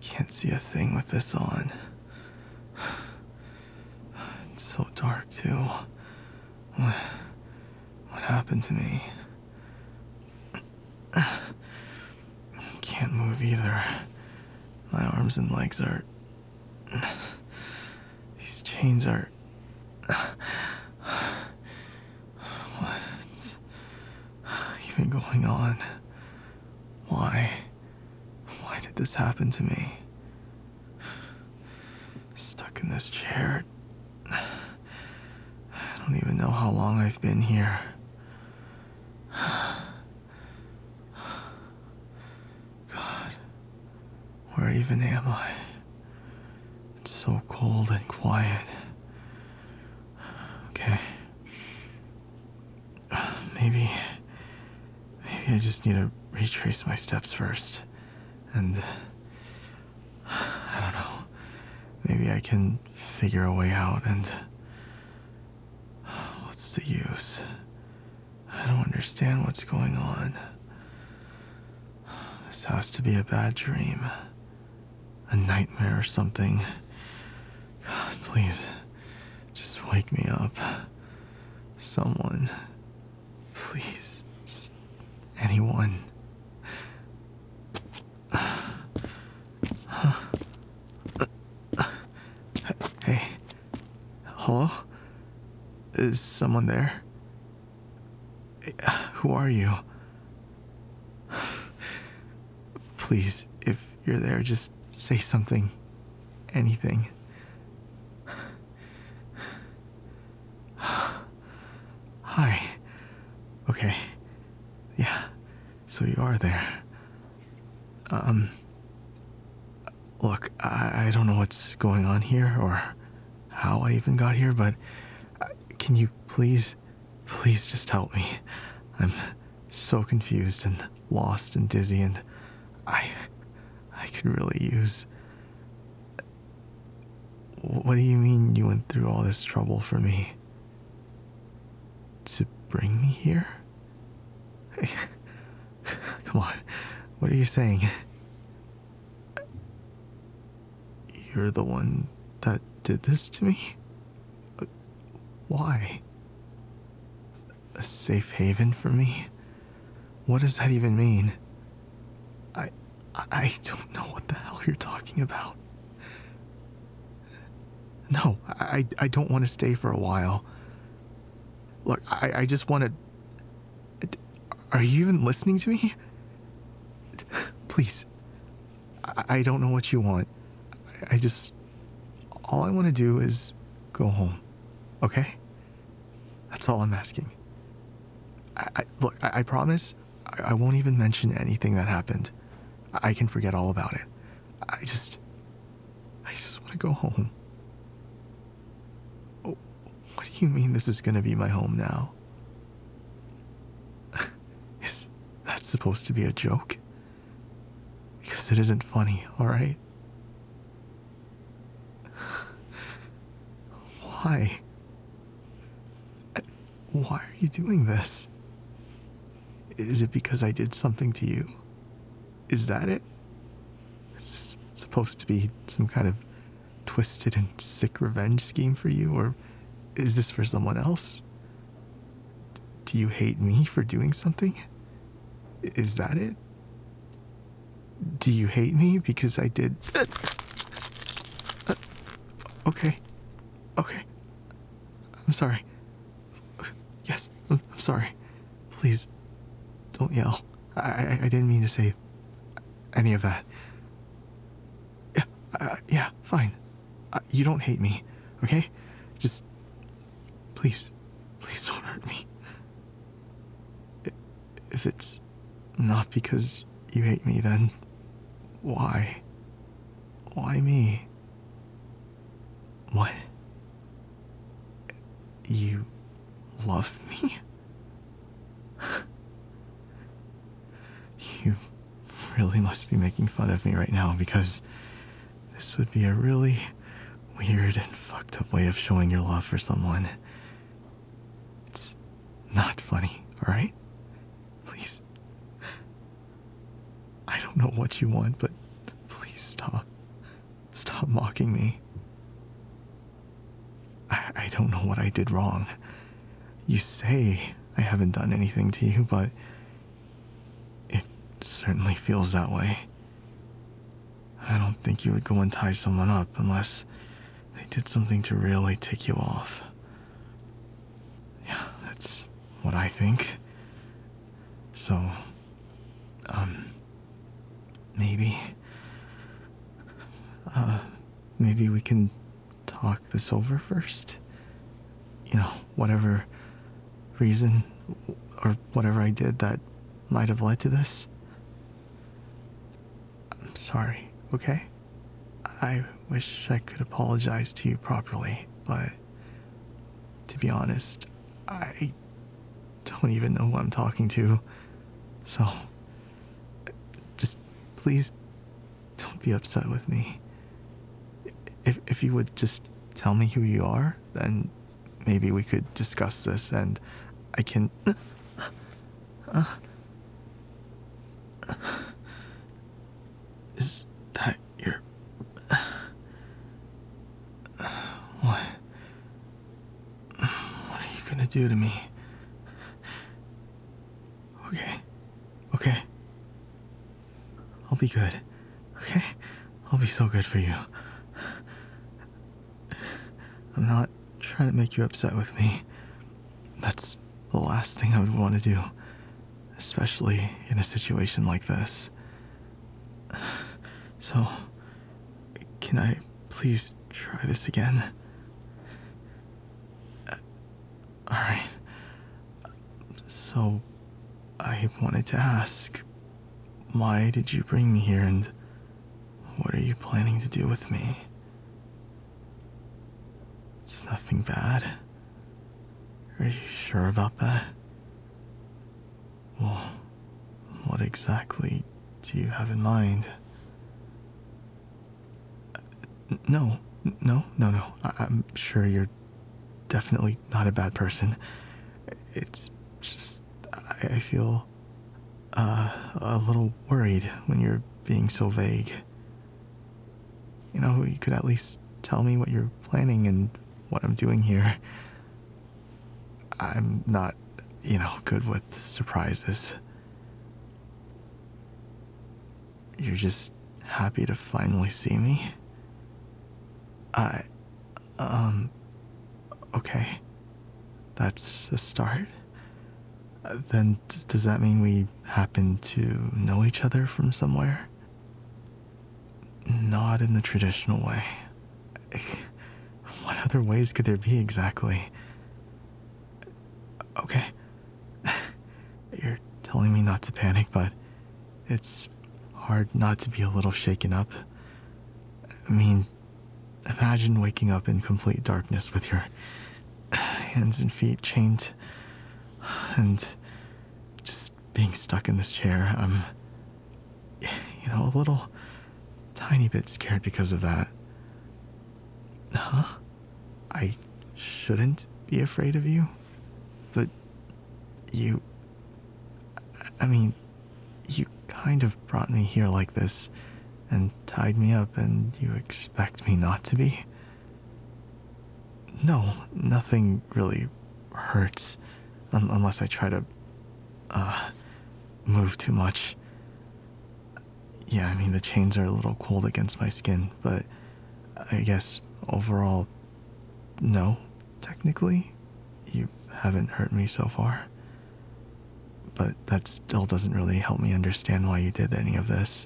can't see a thing with this on. It's so dark, too. What happened to me? Can't move either. My arms and legs are... These chains are... What's even going on? Why? Why did this happen to me? Stuck in this chair. I don't even know how long I've been here. God, where even am I? It's so cold and quiet. Okay. Maybe I just need to retrace my steps first. And I don't know. Maybe I can figure a way out, and what's the use? I don't understand what's going on. This has to be a bad dream. A nightmare or something. God, please, just wake me up. Someone. Please. Just anyone. Hey. Hello? Is someone there? Who are you? Please, if you're there, just say something. Anything. Hi. Okay. Yeah. So you are there. Look, I don't know what's going on here or how I even got here, but can you please just help me? I'm so confused and lost and dizzy, and I could really use... What do you mean you went through all this trouble for me? To bring me here? Come on, what are you saying? You're the one that did this to me? Why? A safe haven for me? What does that even mean? I don't know what the hell you're talking about. No, I don't want to stay for a while. Look, I just want to... Are you even listening to me? Please. I don't know what you want. All I want to do is go home. Okay? That's all I'm asking. Look, I promise I won't even mention anything that happened. I can forget all about it. I just want to go home. Oh, what do you mean this is going to be my home now? Is that supposed to be a joke? Because it isn't funny, alright? Why? Why are you doing this? Is it because I did something to you? Is that it? Is this supposed to be some kind of twisted and sick revenge scheme for you, or is this for someone else? Do you hate me for doing something? Is that it? Do you hate me because I did... Okay. I'm sorry. Yes, I'm sorry. Please, don't yell. I didn't mean to say any of that. Yeah, fine. You don't hate me, okay? Just, please don't hurt me. If it's not because you hate me, then why? Why me? What? You love me? You really must be making fun of me right now, because this would be a really weird and fucked up way of showing your love for someone. It's not funny, alright? Please. I don't know what you want, but please stop. Stop mocking me. I don't know what I did wrong. You say I haven't done anything to you, but it certainly feels that way. I don't think you would go and tie someone up unless they did something to really tick you off. Yeah, that's what I think. So, maybe, maybe we can talk this over first? Whatever reason or whatever I did that might have led to this. I'm sorry, okay? I wish I could apologize to you properly, but to be honest, I don't even know who I'm talking to. So, just please don't be upset with me. If you would just tell me who you are, then maybe we could discuss this and I can... Is that your... What? What are you gonna do to me? Okay. I'll be good. Okay? I'll be so good for you. I'm not trying to make you upset with me. That's the last thing I would want to do, especially in a situation like this. So, can I please try this again? Alright. So, I wanted to ask, why did you bring me here and what are you planning to do with me? It's nothing bad. Are you sure about that? Well, what exactly do you have in mind? No. I'm sure you're definitely not a bad person. It's just, I feel a little worried when you're being so vague. You could at least tell me what you're planning and what I'm doing here. I'm not, good with surprises. You're just happy to finally see me? Okay. That's a start. Then does that mean we happen to know each other from somewhere? Not in the traditional way. What other ways could there be exactly? Okay. You're telling me not to panic, but it's hard not to be a little shaken up. I mean, imagine waking up in complete darkness with your hands and feet chained and just being stuck in this chair. I'm, a little tiny bit scared because of that. Huh? I shouldn't be afraid of you? But you kind of brought me here like this and tied me up, and you expect me not to be? No, nothing really hurts unless I try to move too much. Yeah, the chains are a little cold against my skin, but I guess overall, no, technically, you haven't hurt me so far. But that still doesn't really help me understand why you did any of this.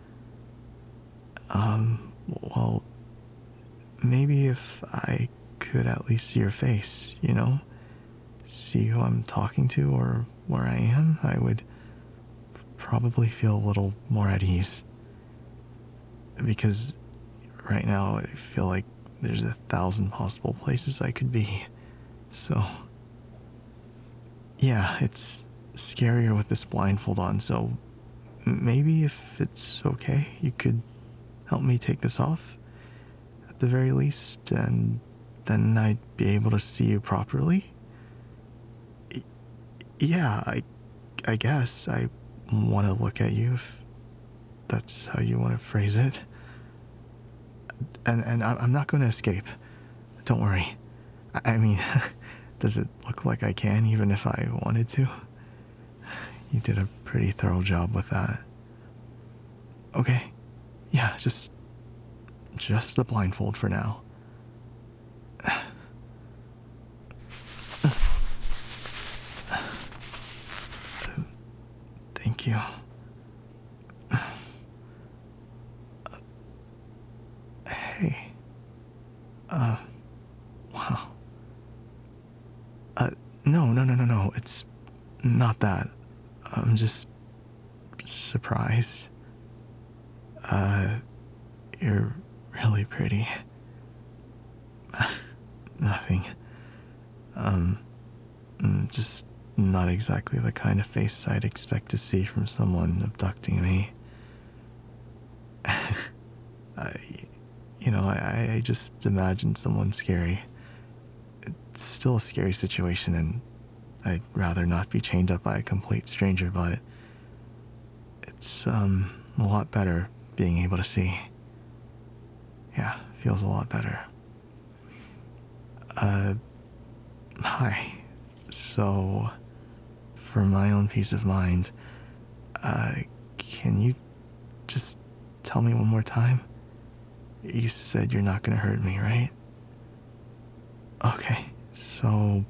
Well, maybe if I could at least see your face, see who I'm talking to or where I am, I would probably feel a little more at ease. Because right now I feel like there's 1,000 possible places I could be. So, yeah, it's scarier with this blindfold on, so maybe if it's okay, you could help me take this off at the very least, and then I'd be able to see you properly. Yeah, I guess I want to look at you if that's how you want to phrase it. And I'm not going to escape. Don't worry. I mean, does it look like I can even if I wanted to? You did a pretty thorough job with that. Okay. Yeah, just the blindfold for now. Thank you. Hey. Wow. No. It's not that. I'm just surprised. You're really pretty. Nothing. Just not exactly the kind of face I'd expect to see from someone abducting me. I, I just imagined someone scary. It's still a scary situation, and I'd rather not be chained up by a complete stranger, but it's, a lot better being able to see. Yeah, feels a lot better. Hi. So, for my own peace of mind, can you just tell me one more time? You said you're not gonna hurt me, right? Okay, so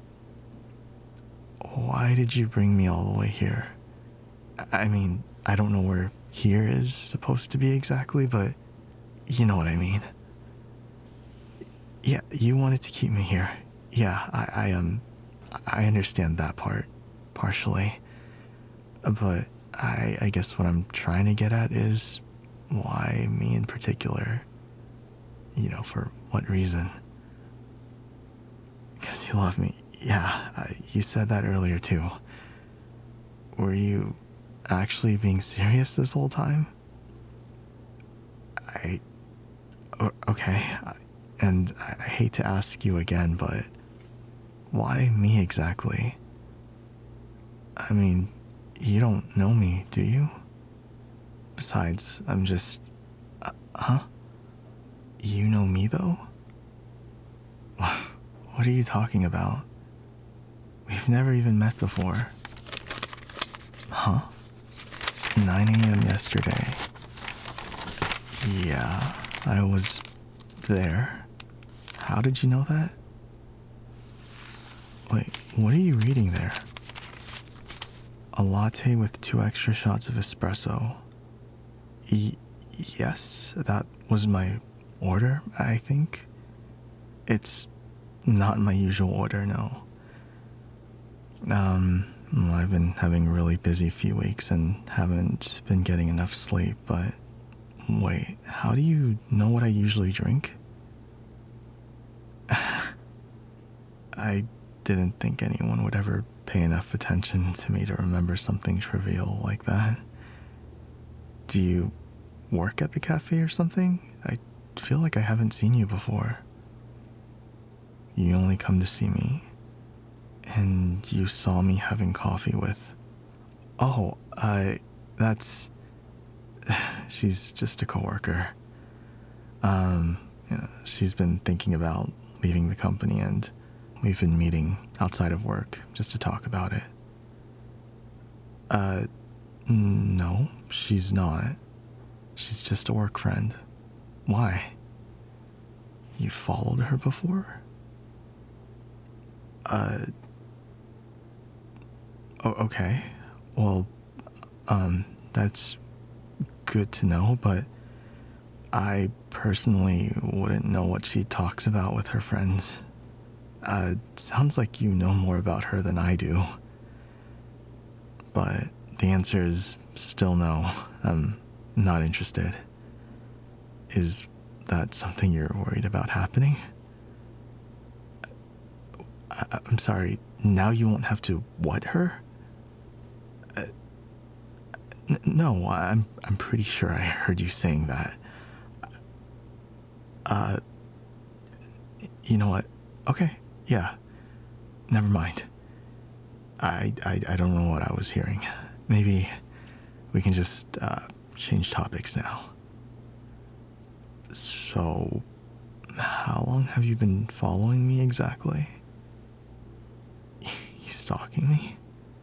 why did you bring me all the way here? I mean, I don't know where here is supposed to be exactly, but you know what I mean. Yeah, you wanted to keep me here. Yeah, I understand that part, partially. But I guess what I'm trying to get at is why me in particular? For what reason? Because you love me. Yeah, you said that earlier too. Were you actually being serious this whole time? Okay, and I hate to ask you again, but why me exactly? I mean, you don't know me, do you? Besides, I'm just... huh? You know me, though? What are you talking about? We've never even met before. Huh? 9 a.m. yesterday. Yeah, I was there. How did you know that? Wait, what are you reading there? A latte with 2 extra shots of espresso. Yes, that was my order, I think. It's not my usual order, no. I've been having a really busy few weeks and haven't been getting enough sleep, but wait, how do you know what I usually drink? I didn't think anyone would ever pay enough attention to me to remember something trivial like that. Do you work at the cafe or something? I feel like I haven't seen you before. You only come to see me, and you saw me having coffee with... Oh, that's... She's just a coworker. She's been thinking about leaving the company, and we've been meeting outside of work just to talk about it. No, she's not. She's just a work friend. Why? You followed her before? Okay. Well, that's good to know, but I personally wouldn't know what she talks about with her friends. Sounds like you know more about her than I do. But the answer is still no. I'm not interested. Is that something you're worried about happening? I'm sorry, now you won't have to what her? No, I'm pretty sure I heard you saying that. You know what? Okay, yeah. Never mind. I don't know what I was hearing. Maybe we can just change topics now. So So, how long have you been following me exactly? You stalking me?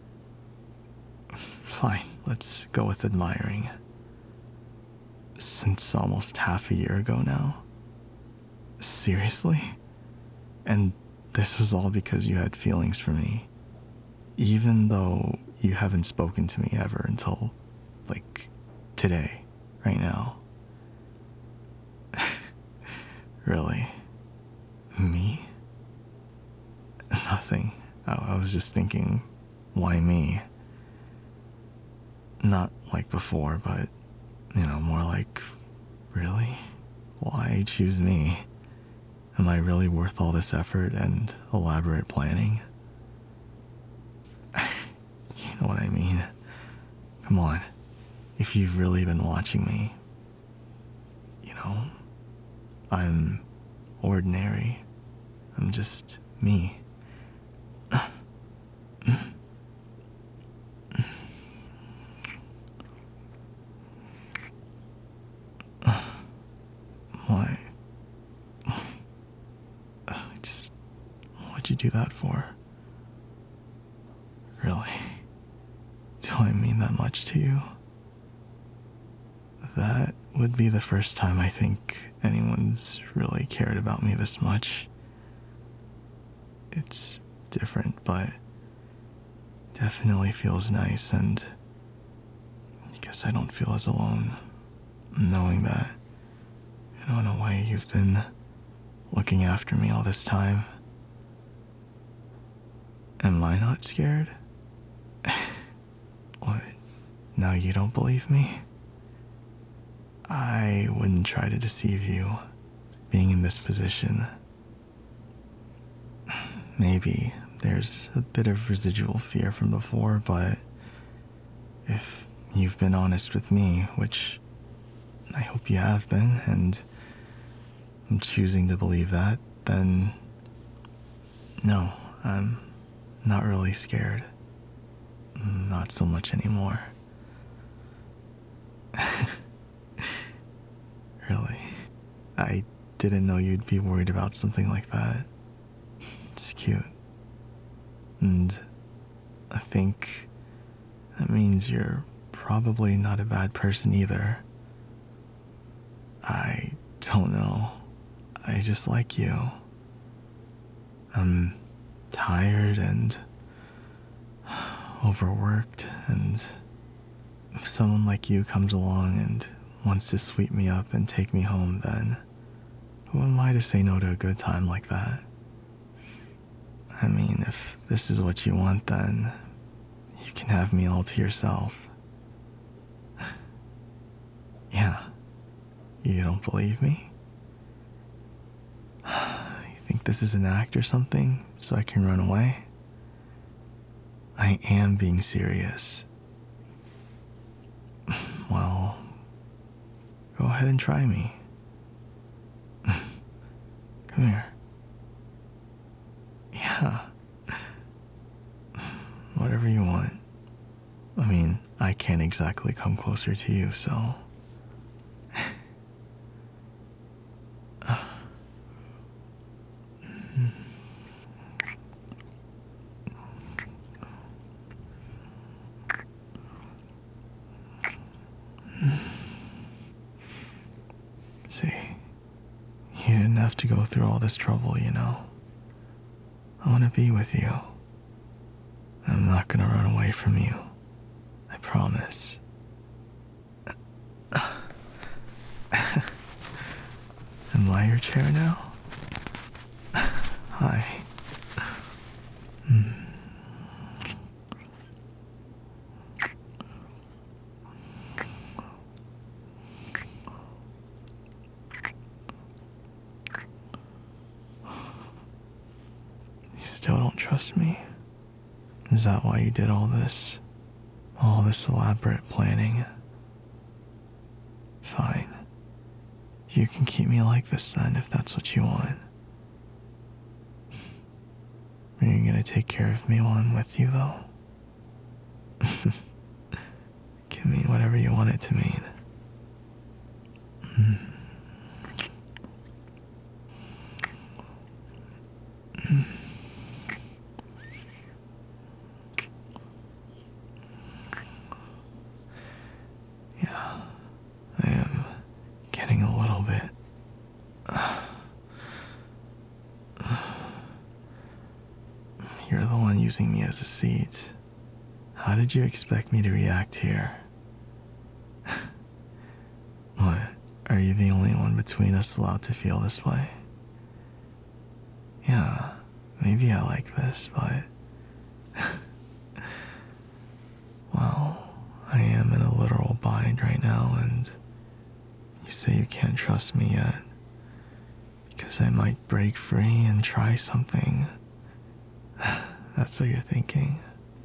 Fine, let's go with admiring. Since almost half a year ago now? Seriously? And this was all because you had feelings for me, even though you haven't spoken to me ever until, like, today, right now. Really? Me? Nothing. I was just thinking, why me? Not like before, but, more like, really? Why choose me? Am I really worth all this effort and elaborate planning? You know what I mean? Come on. If you've really been watching me, I'm ordinary. I'm just me. Why? What'd you do that for? Really? Do I mean that much to you? That would be the first time I think anyone's really cared about me this much. It's different, but definitely feels nice, and I guess I don't feel as alone knowing that, in a way you've been looking after me all this time. Am I not scared? What? Now you don't believe me? I wouldn't try to deceive you, being in this position. Maybe there's a bit of residual fear from before, but if you've been honest with me, which I hope you have been, and I'm choosing to believe that, then no, I'm not really scared. Not so much anymore. Really? I didn't know you'd be worried about something like that. It's cute. And I think that means you're probably not a bad person either. I don't know. I just like you. I'm tired and overworked, and if someone like you comes along and wants to sweep me up and take me home, then who am I to say no to a good time like that? I mean, if this is what you want, then you can have me all to yourself. Yeah, you don't believe me? You think this is an act or something, so I can run away? I am being serious. Well, go ahead and try me. Come here. Yeah. Whatever you want. I mean, I can't exactly come closer to you, so... See, you didn't have to go through all this trouble, I want to be with you. I'm not gonna run away from you. I promise. Am I your chair now? Hi. You still don't trust me? Is that why you did all this? All this elaborate planning? Fine. You can keep me like this then, if that's what you want. Are you gonna take care of me while I'm with you, though? Can mean whatever you want it to mean. using me as a seat. How did you expect me to react here? What? Are you the only one between us allowed to feel this way? Yeah, maybe I like this, but... well, I am in a literal bind right now, and you say you can't trust me yet. Because I might break free and try something. That's what you're thinking.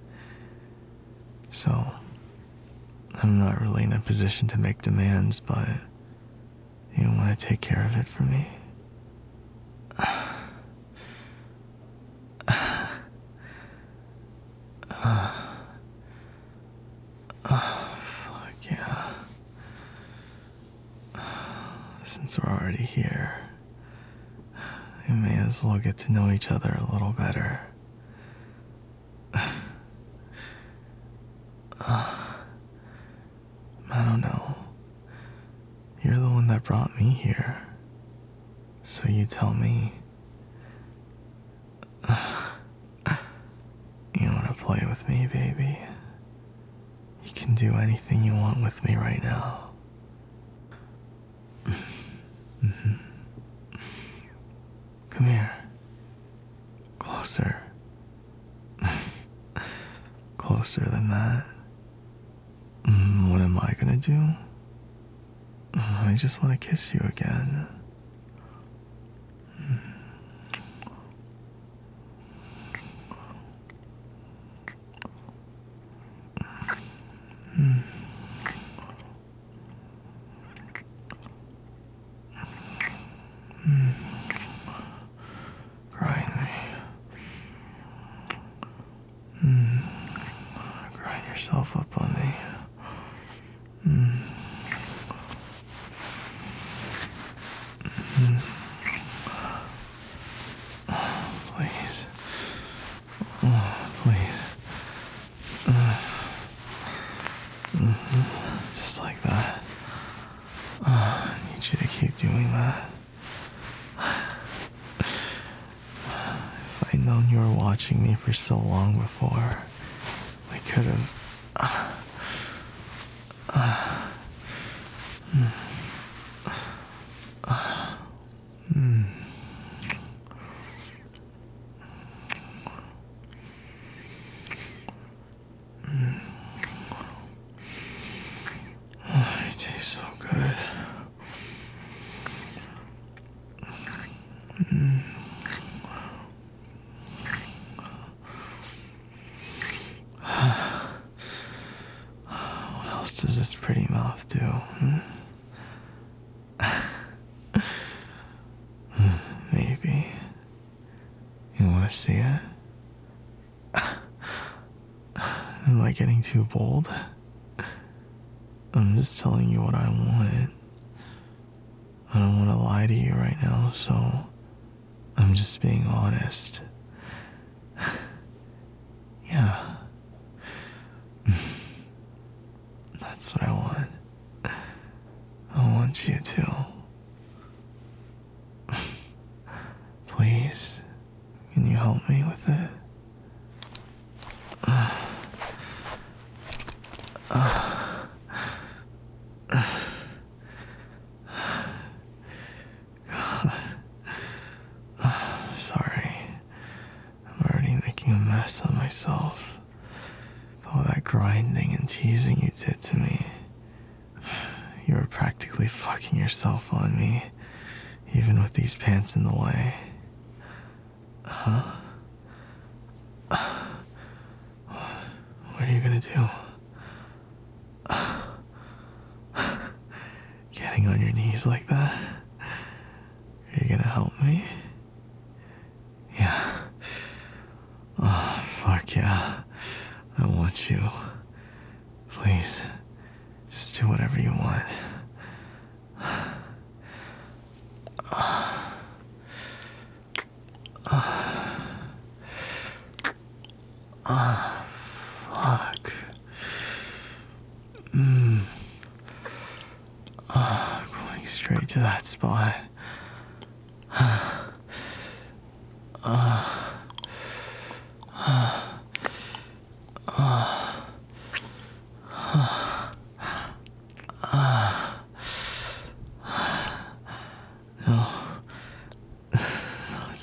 So, I'm not really in a position to make demands, but you want to take care of it for me? Fuck yeah. Since we're already here, we may as well get to know each other a little better. I don't know. You're the one that brought me here. So you tell me. You want to play with me, baby? You can do anything you want with me right now. Come here. Closer. Closer than that. What am I gonna do? I just want to kiss you again. Grind me. Grind yourself up on me. Please. Please. Just like that. I need you to keep doing that. If I'd known you were watching me for so long before, I could have... It tastes so good. What else does this pretty mouth do? Maybe. You want to see it? Am I getting too bold? I'm just telling you what I want. I don't want to lie to you right now, so I'm just being honest. Yeah. That's what I want. I want you to. Please, can you help me with it? Sorry. I'm already making a mess of myself. With all that grinding and teasing you did to me. You were practically fucking yourself on me, even with these pants in the way. Huh? What are you gonna do? Getting on your knees like that? Are you gonna help me? Yeah. Oh, fuck yeah. I want you. Please, just do whatever you want. Fuck. Going straight to that spot.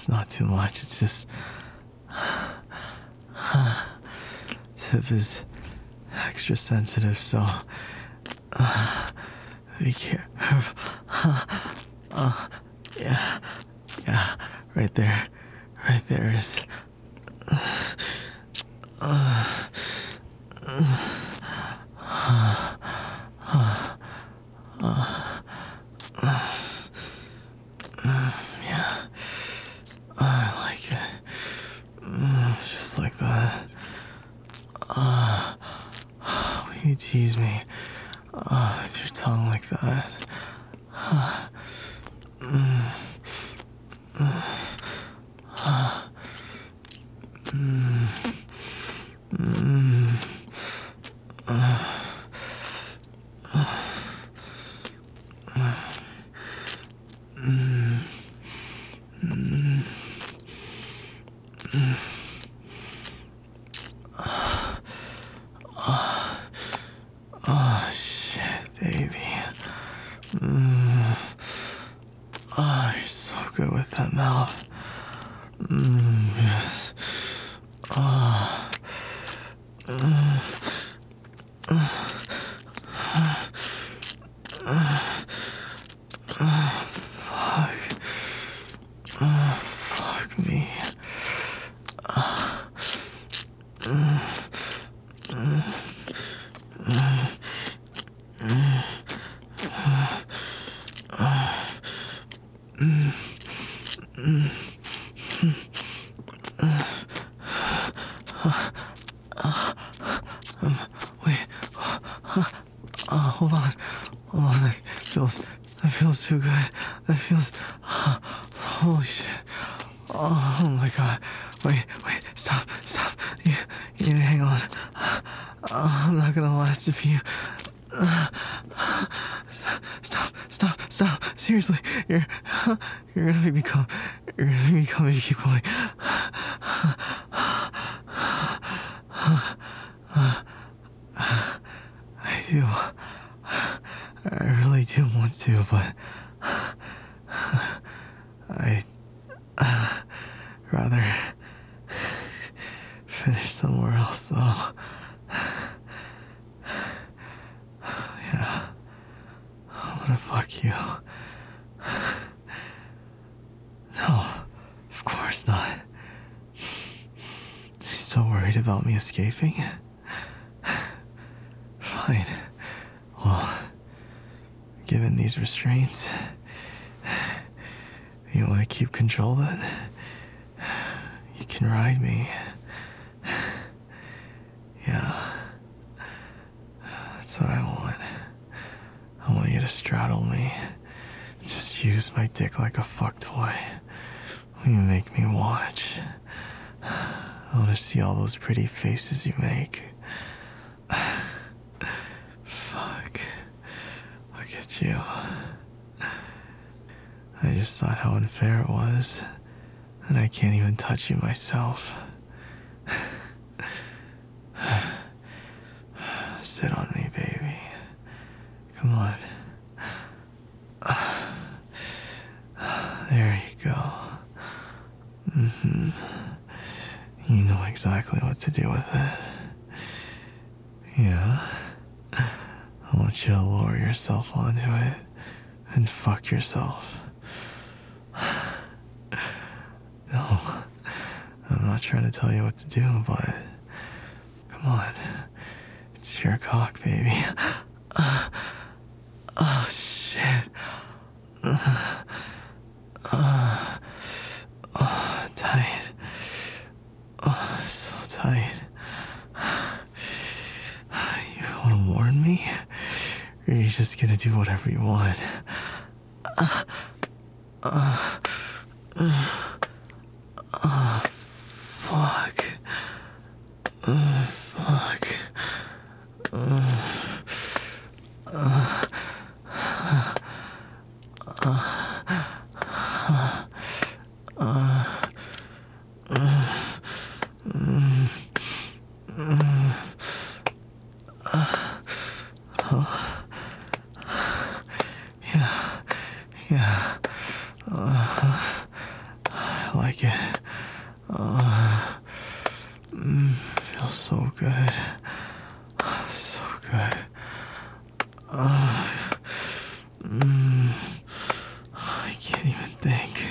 it's not too much. It's just Tip is extra sensitive, so be careful. Yeah, yeah, right there. Right there is. Yeah, I like it. Just like that. Will you tease me with your tongue like that? Oh, shit, baby. Oh, you're so good with that mouth. Yes. Fuck. Fuck me. Wait. Hold on. Hold on. That feels too good. That feels. Holy shit. Oh my god. Wait. Stop. You need to hang on. I'm not gonna last if you. Stop. Seriously. You're gonna make me come. You're gonna make me come if you keep going. I do. I really do want to, but I'd rather finish somewhere else, though. Yeah. I wanna fuck you. No, of course not. Still worried about me escaping? Fine. Well, given these restraints, you want to keep control then? You can ride me. Yeah. That's what I want. I want you to straddle me. Just use my dick like a fuck toy. You make me watch. I want to see all those pretty faces you make. Fuck. Look at you. I just thought how unfair it was. And I can't even touch you myself. Sit on me, baby. Come on. There you go. You know exactly what to do with it. Yeah. I want you to lower yourself onto it and fuck yourself. No, I'm not trying to tell you what to do, but come on. It's your cock, baby. Oh, shit. Tight. Oh, so tight. You want to warn me? Or are you just gonna do whatever you want? Fuck. Fuck. Yeah. I like it. Feels so good. So good. I can't even think.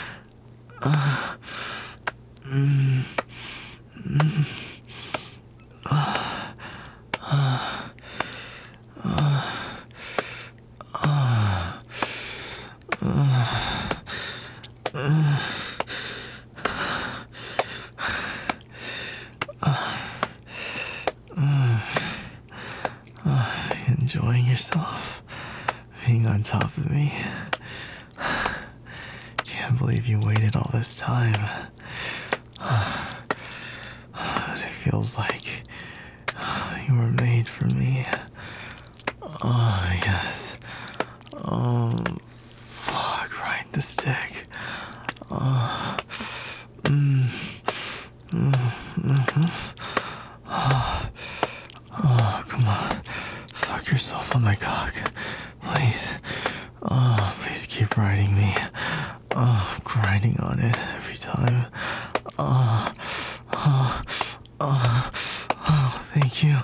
Enjoying yourself, being on top of me. Can't believe you waited all this time. It feels like you were made for me. Oh, yes. Oh, fuck, right, the stick. Oh, oh, come on. Fuck yourself on my cock. Please. Oh, please keep riding me. Oh, grinding on it every time. Oh, oh, oh, oh, thank you.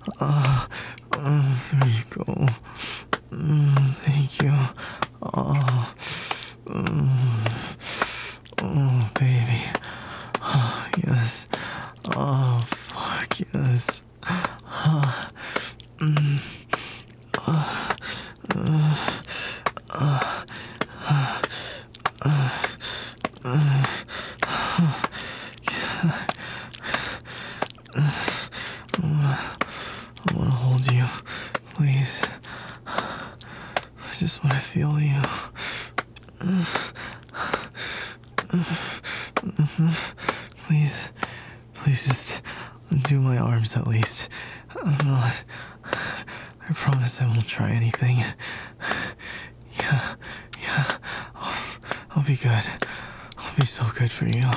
Here you go. Thank you. Oh, oh, baby. Oh, yes. Oh, fuck, yes. I want to hold you, please. I just want to feel you. Please, please just undo my arms at least. I promise I won't try anything. Yeah, I'll be good. I'll be so good for you.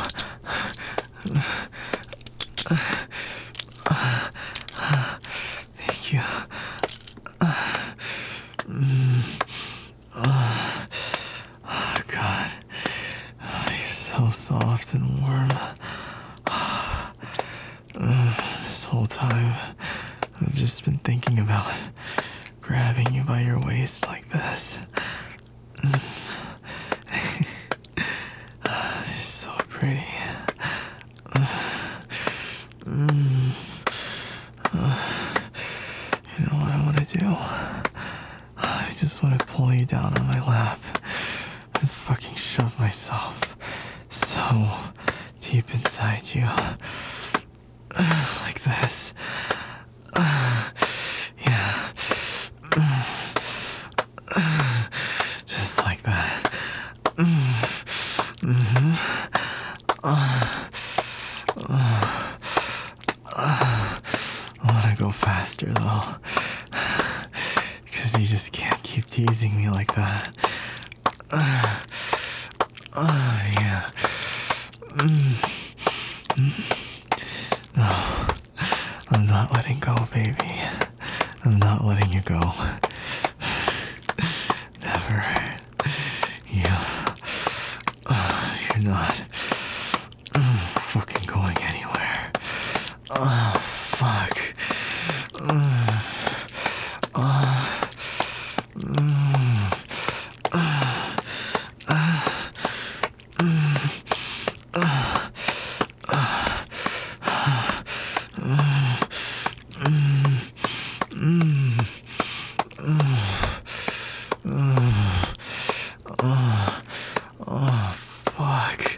Thank you. Oh, God. You're so soft and warm. This whole time, I've just been thinking about grabbing you by your waist like this. You're so pretty. You know what I want to do? I just want to pull you down on my lap and fucking shove myself so deep inside you. Like this. Yeah. Just like that. I want to go faster though. Because you just can't keep teasing me like that. Yeah. No, I'm not letting go, baby. I'm not letting you go. Never. You're not fucking going anywhere. Oh, fuck. Oh, fuck.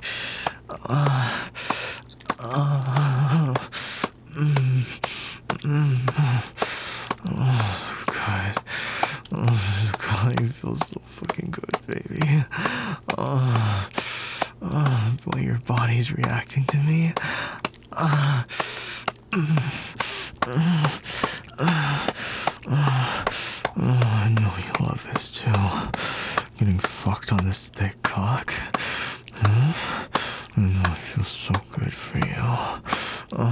Oh, God. Oh, God, you feel so fucking good, baby. The way your body's reacting to me. I know you love this too. Getting fucked on this thick cock. I know it feels so good for you.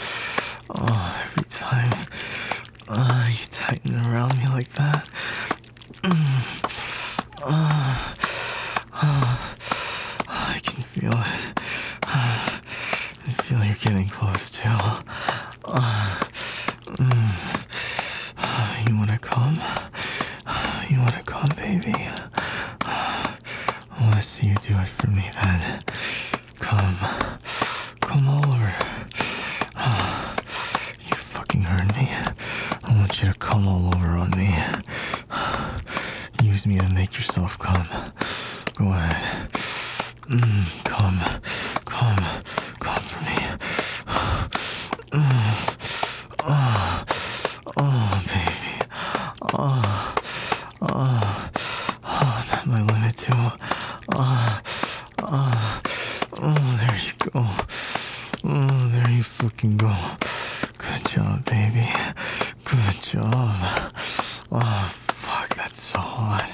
Every time you tighten around me like that, I can feel it. I feel you're getting close too. You wanna come? You wanna come, baby? I wanna see you do it for me then. Come. Come all over. You fucking heard me. I want you to come all over on me. Use me to make yourself come. Go ahead. Come. Come. Come for me. Oh, baby. I'm at my limit too. There you go. Oh, there you fucking go. Good job, baby. Good job. Oh, fuck, that's so hot.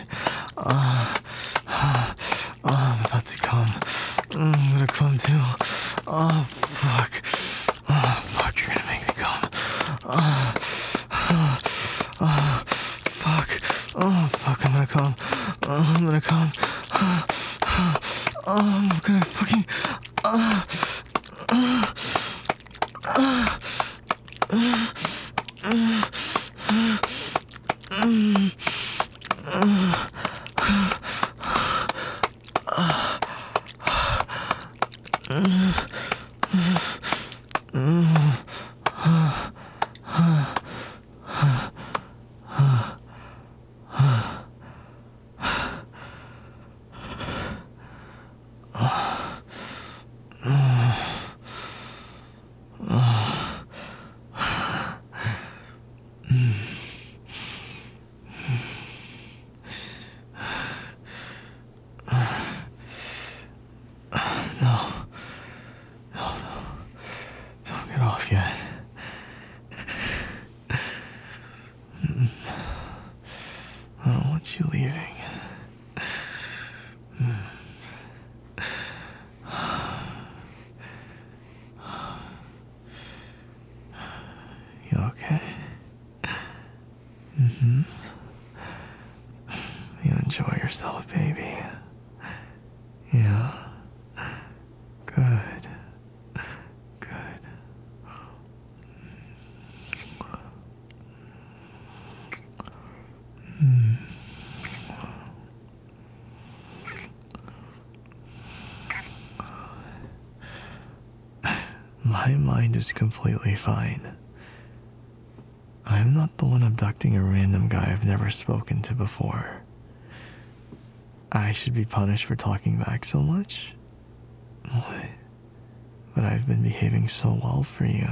I'm about to come. I'm gonna come too. Oh, fuck. Oh, fuck, you're gonna make me come. Fuck. Oh, fuck, I'm gonna come. I'm gonna come. I'm gonna fucking... No. Don't get off yet. I don't want you leaving. You okay? You enjoy yourself, baby. Yeah. Good. Good. My mind is completely fine. I'm not the one abducting a random guy I've never spoken to before. I should be punished for talking back so much? What? But I've been behaving so well for you.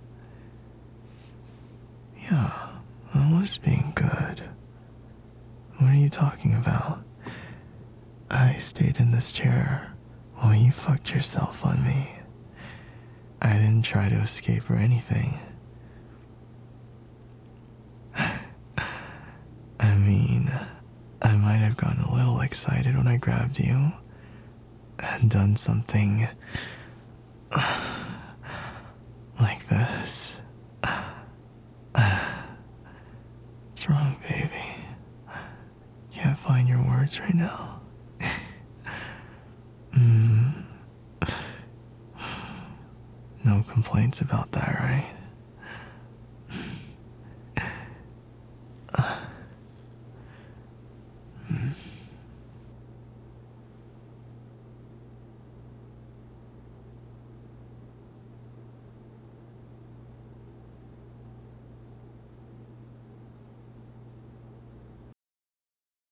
Yeah, I was being good. What are you talking about? I stayed in this chair while you fucked yourself on me. I didn't try to escape or anything. I mean, I might have gotten a little excited when I grabbed you and done something like this. What's wrong, baby? Can't find your words right now. No complaints about that, right?